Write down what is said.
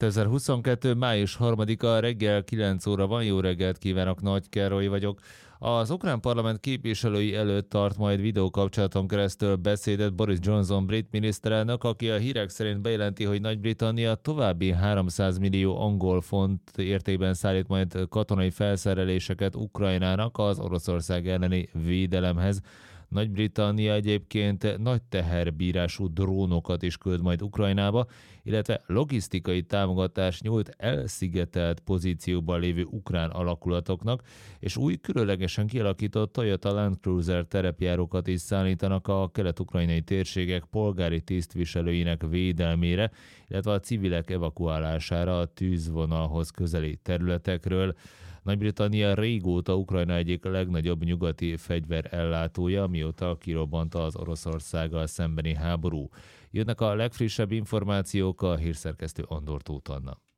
2022. május 3-a reggel 9 óra van. Jó reggelt kívánok, Nagy Károly vagyok. Az ukrán parlament képviselői előtt tart majd videókapcsolaton keresztül beszédet Boris Johnson brit miniszterelnök, aki a hírek szerint bejelenti, hogy Nagy-Britannia további 300 millió angol font értékben szállít majd katonai felszereléseket Ukrajnának az Oroszország elleni védelemhez. Nagy-Britannia egyébként nagy teherbírású drónokat is küld majd Ukrajnába, illetve logisztikai támogatást nyújt elszigetelt pozícióban lévő ukrán alakulatoknak, és új különlegesen kialakított Toyota Land Cruiser terepjárókat is szállítanak a kelet-ukrajnai térségek polgári tisztviselőinek védelmére, illetve a civilek evakuálására a tűzvonalhoz közeli területekről. Nagy-Britannia régóta Ukrajna egyik legnagyobb nyugati fegyverellátója, mióta kirobbant az Oroszországgal szembeni háború. Jönnek a legfrissebb információk, a hírszerkesztő Andor Tóth Anna.